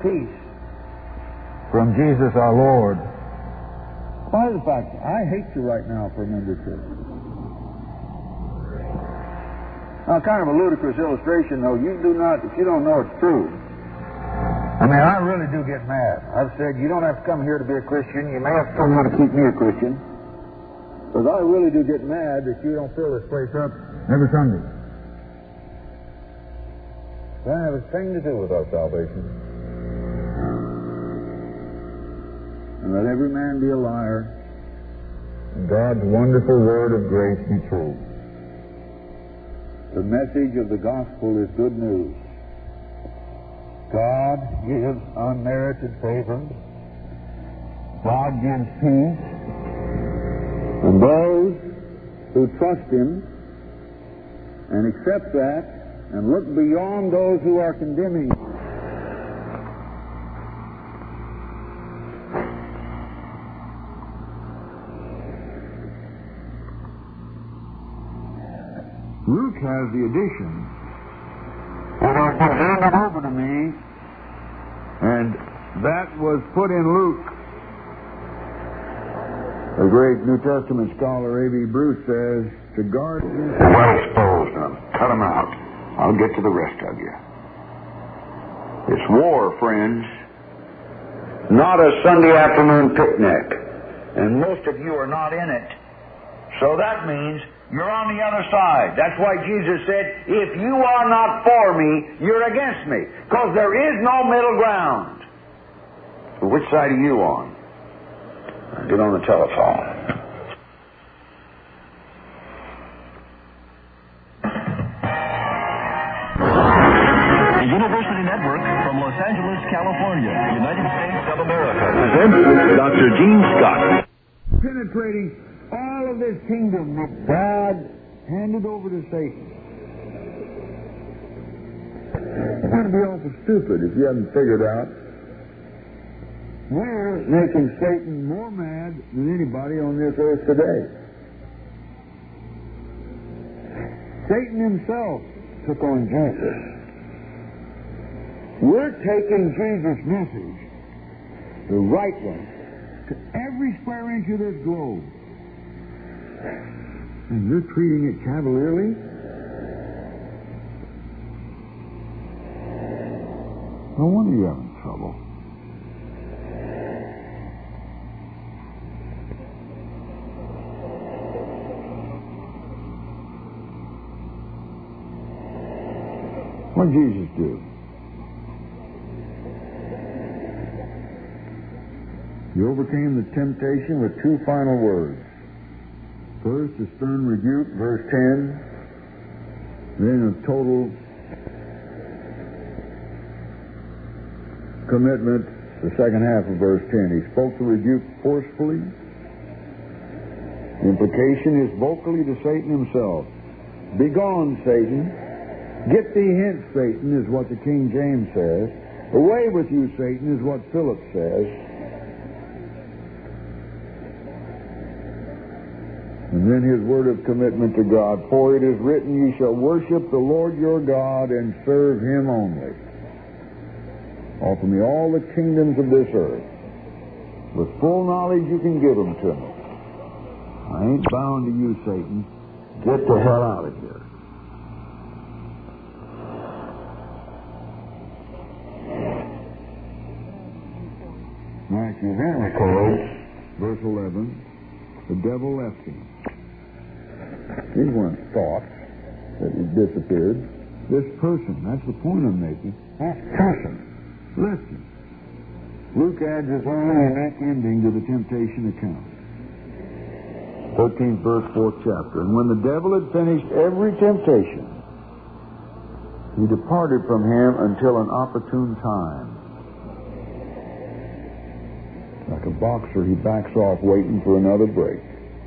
peace from Jesus our Lord. Why the fact, I hate you right now for a minute or two. Now, kind of a ludicrous illustration, though. You do not, if you don't know it's true. I mean, I really do get mad. I've said, you don't have to come here to be a Christian. You may have to come here to keep me a Christian. Because I really do get mad that you don't fill this place up every Sunday. That has a thing to do with our salvation. And let every man be a liar, and God's wonderful word of grace be true. The message of the gospel is good news. God gives unmerited favor. God gives peace. And those who trust Him and accept that and look beyond those who are condemning Luke has the addition that has been handed over to me, and that was put in Luke. The great New Testament scholar A.B. Bruce says, to guard against... Well exposed them. Cut them out. I'll get to the rest of you. It's war, friends. Not a Sunday afternoon picnic. And most of you are not in it. So that means you're on the other side. That's why Jesus said, if you are not for me, you're against me. Because there is no middle ground. So which side are you on? Get on the telephone. The University Network from Los Angeles, California, United States of America. Presents Dr. Gene Scott. Penetrating all of this kingdom that God handed over to Satan. It's going to be awful stupid if you haven't figured out. We're making Satan more mad than anybody on this earth today. Satan himself took on Jesus. We're taking Jesus' message, the right one, to every square inch of this globe. And you're treating it cavalierly? No wonder you're having trouble. What did Jesus do? He overcame the temptation with two final words. First, a stern rebuke, verse 10. Then a total commitment, the second half of verse 10. He spoke the rebuke forcefully. The implication is vocally to Satan himself. Begone, Satan. Get thee hence, Satan, is what the King James says. Away with you, Satan, is what Philip says. And then his word of commitment to God. For it is written, ye shall worship the Lord your God and serve Him only. Offer me all the kingdoms of this earth. With full knowledge you can give them to me. I ain't bound to you, Satan. Get the hell out of here. Matthew then records, verse 11, the devil left him. These weren't thoughts that had disappeared. This person, that's the point I'm making, that person left him. Luke adds his own unique ending to the temptation account. 13th verse, 4th chapter. And when the devil had finished every temptation, he departed from him until an opportune time. Like a boxer, he backs off waiting for another break.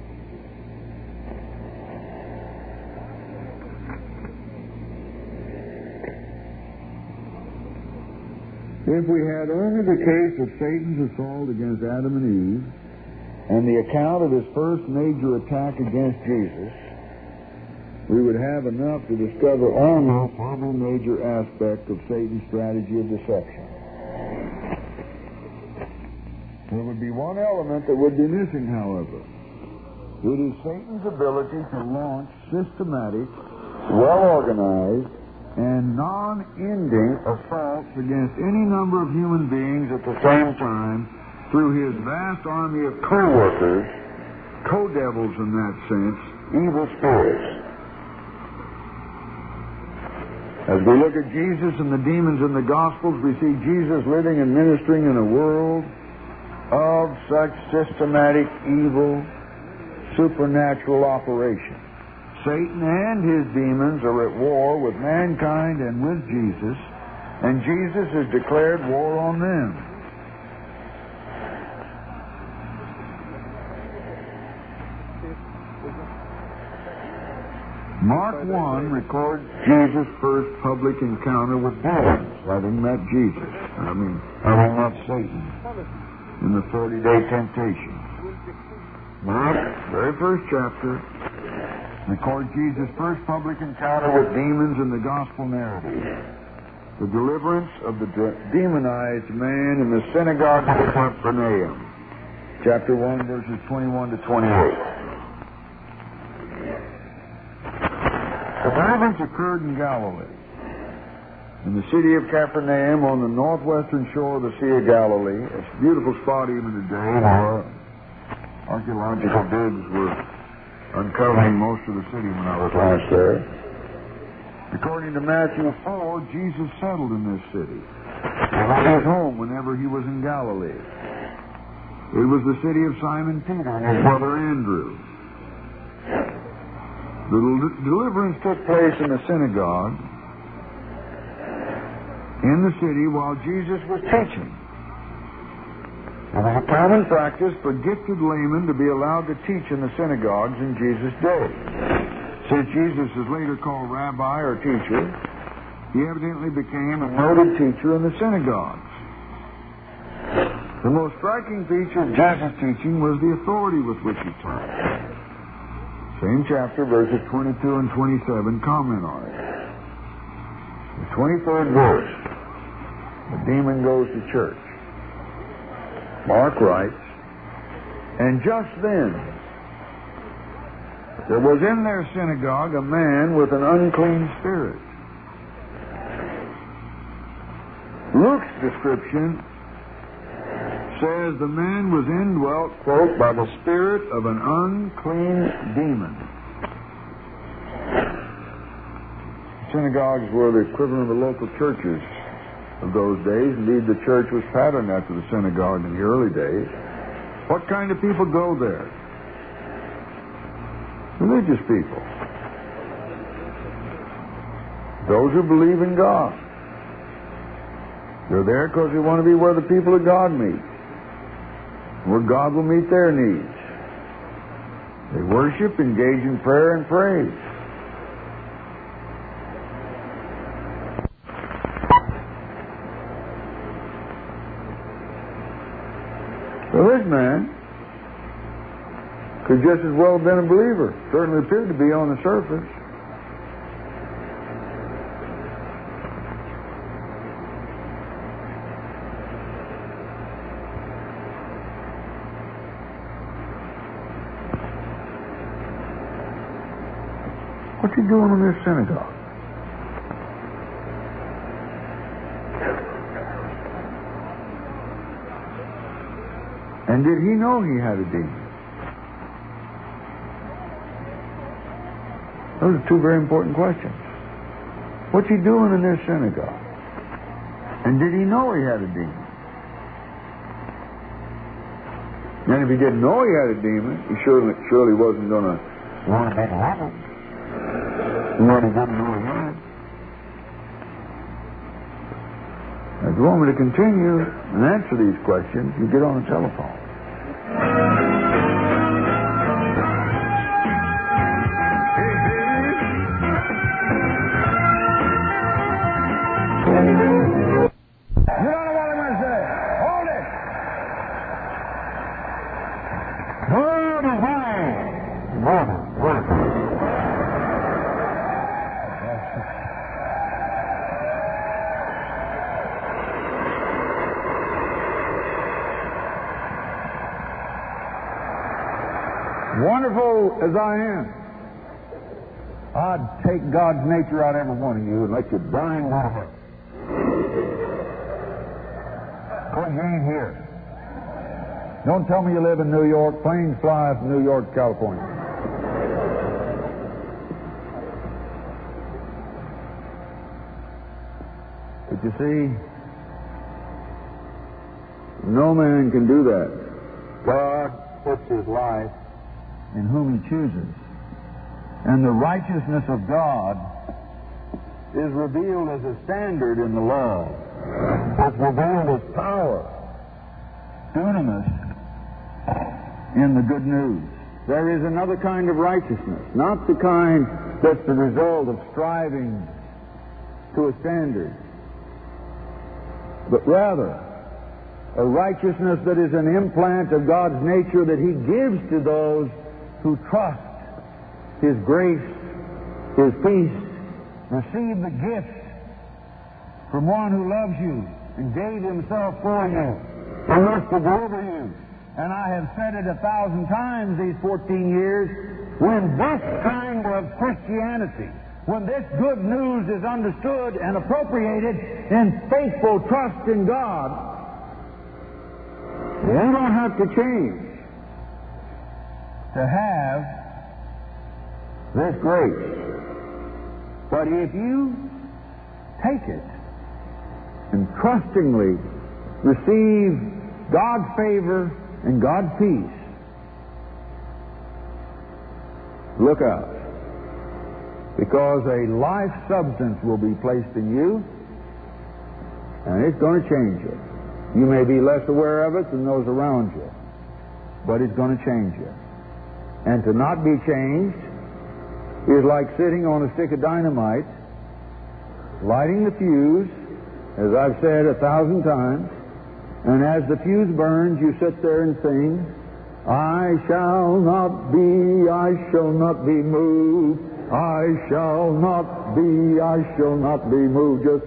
If we had only the case of Satan's assault against Adam and Eve and the account of his first major attack against Jesus, we would have enough to discover almost every major aspect of Satan's strategy of deception. There would be one element that would be missing, however. It is Satan's ability to launch systematic, well-organized, and non-ending assaults against any number of human beings at the same time through his vast army of co-workers, co-devils in that sense, evil spirits. As we look at Jesus and the demons in the Gospels, we see Jesus living and ministering in a world of such systematic evil, supernatural operation. Satan and his demons are at war with mankind and with Jesus, and Jesus has declared war on them. Mark 1 records Jesus' first public encounter with demons, having met Jesus. having met Satan in the 40-day temptation. Mark, very first chapter, records Jesus' first public encounter with demons in the gospel narrative. The deliverance of the demonized man in the synagogue of Capernaum. Chapter 1, verses 21 to 28. The deliverance occurred in Galilee, in the city of Capernaum on the northwestern shore of the Sea of Galilee. It's a beautiful spot even today where archaeological digs were uncovering most of the city when I was last there. According to Matthew 4, Jesus settled in this city. It was his home whenever he was in Galilee. It was the city of Simon Peter and his brother Andrew. The deliverance took place in the synagogue in the city while Jesus was teaching. It was a common practice for gifted laymen to be allowed to teach in the synagogues in Jesus' day. Since Jesus is later called rabbi or teacher, he evidently became a noted teacher in the synagogues. The most striking feature of Jesus' teaching was the authority with which he taught. Same chapter, verses 22 and 27, comment on it. The 23rd verse, the demon goes to church. Mark writes, "And just then, there was in their synagogue a man with an unclean spirit." Luke's description says the man was indwelt, quote, by the spirit of an unclean demon. Synagogues were the equivalent of the local churches of those days. Indeed, the church was patterned after the synagogue in the early days. What kind of people go there? Religious people. Those who believe in God. They're there because they want to be where the people of God meet, where God will meet their needs. They worship, engage in prayer and praise. So this man could just as well have been a believer. Certainly appeared to be on the surface. What's he doing in this synagogue? And did he know he had a demon? Those are two very important questions. What's he doing in this synagogue? And did he know he had a demon? And if he didn't know he had a demon, he surely wasn't going to want to be delivered. What he didn't know he had. If you want me to continue and answer these questions, you get on the telephone. You don't know what I'm going to say. Hold it. Word is mine. Word. wonderful as I am, I'd take God's nature out of every one of you and let you burn out of it. Because you ain't here. Don't tell me you live in New York. Planes fly from New York to California. But you see, no man can do that. God puts his life in whom he chooses. And the righteousness of God is revealed as a standard in the law. It's revealed as power. Dunamis in the good news. There is another kind of righteousness, not the kind that's the result of striving to a standard, but rather a righteousness that is an implant of God's nature that he gives to those who trust his grace, his peace, receive the gift from one who loves you and gave himself for you and wants to deliver you. And I have said it 1,000 times these 14 years, when this kind of Christianity, when this good news is understood and appropriated in faithful trust in God, you don't have to change to have this grace. But if you take it and trustingly receive God's favor and God's peace, look out, because a life substance will be placed in you, and it's going to change you. You may be less aware of it than those around you, but it's going to change you. And to not be changed is like sitting on a stick of dynamite, lighting the fuse, as I've said 1,000 times, and as the fuse burns, you sit there and sing, I shall not be moved, I shall not be moved. Just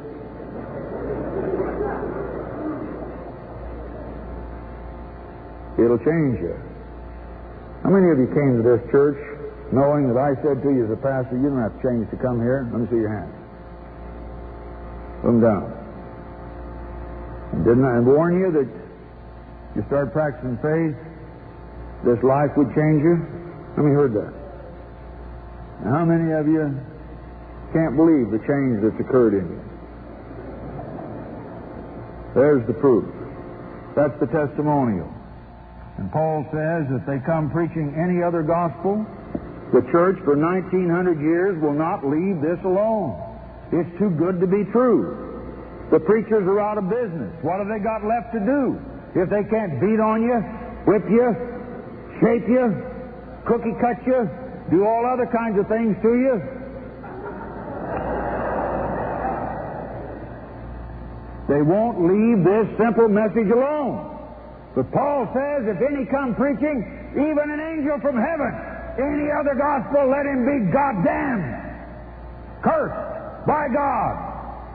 it'll change you. How many of you came to this church knowing that I said to you as a pastor, you don't have to change to come here? Let me see your hands. Put them down. And didn't I warn you that you start practicing faith, this life would change you? How many heard that? Now, how many of you can't believe the change that's occurred in you? There's the proof. That's the testimonial. And Paul says if they come preaching any other gospel, the church for 1,900 years will not leave this alone. It's too good to be true. The preachers are out of business. What have they got left to do? If they can't beat on you, whip you, shape you, cookie cut you, do all other kinds of things to you. They won't leave this simple message alone. But Paul says, if any come preaching, even an angel from heaven, any other gospel, let him be goddamned, cursed by God.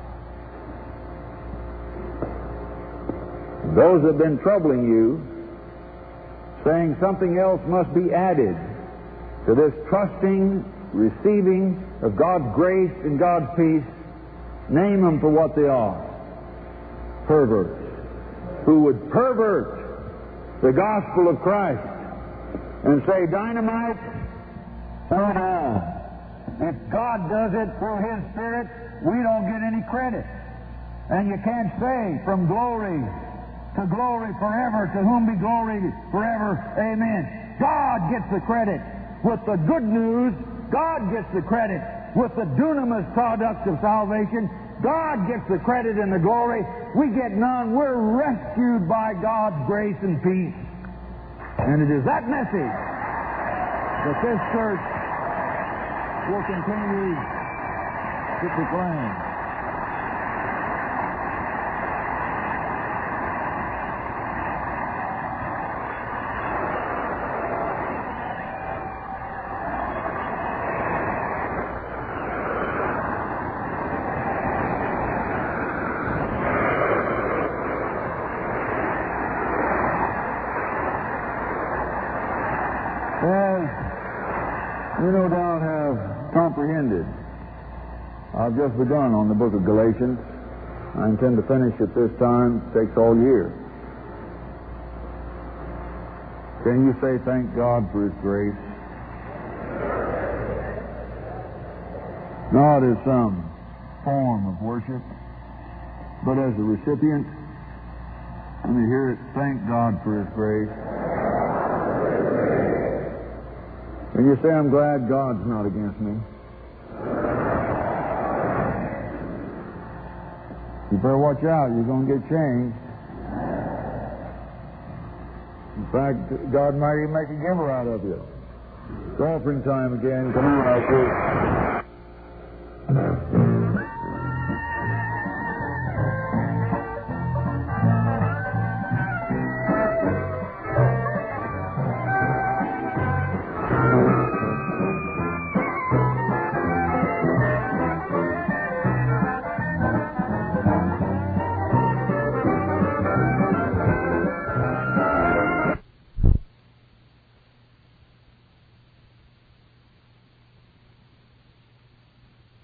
Those that have been troubling you, saying something else must be added to this trusting, receiving of God's grace and God's peace, name them for what they are. Perverts. Who would pervert the gospel of Christ and say, dynamite, hold on. If God does it through His Spirit, we don't get any credit. And you can't say from glory to glory forever, to whom be glory forever, amen. God gets the credit. With the good news, God gets the credit. With the dunamis product of salvation, God gets the credit and the glory. We get none. We're rescued by God's grace and peace. And it is that message that this church will continue to proclaim. As You no doubt have comprehended. I've just begun on the book of Galatians. I intend to finish it this time. It takes all year. Can you say thank God for His grace? Not as some form of worship, but as a recipient. Let me hear it. Thank God for His grace. Can you say, I'm glad God's not against me? You better watch out. You're going to get changed. In fact, God might even make a giver out of you. It's offering time again. Come on, I see.